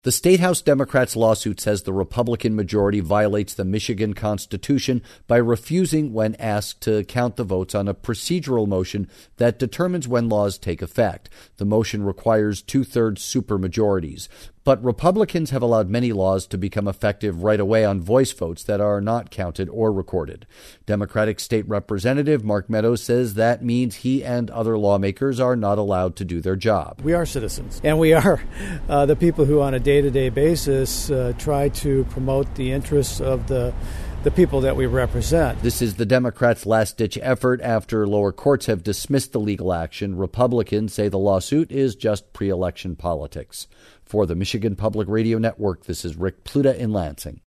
The State House Democrats' lawsuit says the Republican majority violates the Michigan Constitution by refusing, when asked, to count the votes on a procedural motion that determines when laws take effect. The motion requires two-thirds supermajorities. But Republicans have allowed many laws to become effective right away on voice votes that are not counted or recorded. Democratic State Representative Mark Meadows says that means he and other lawmakers are not allowed to do their job. We are citizens, and we are the people who on a day-to-day basis try to promote the interests of the people that we represent. This is the Democrats' last-ditch effort after lower courts have dismissed the legal action. Republicans say the lawsuit is just pre-election politics. For the Michigan Public Radio Network, this is Rick Pluta in Lansing.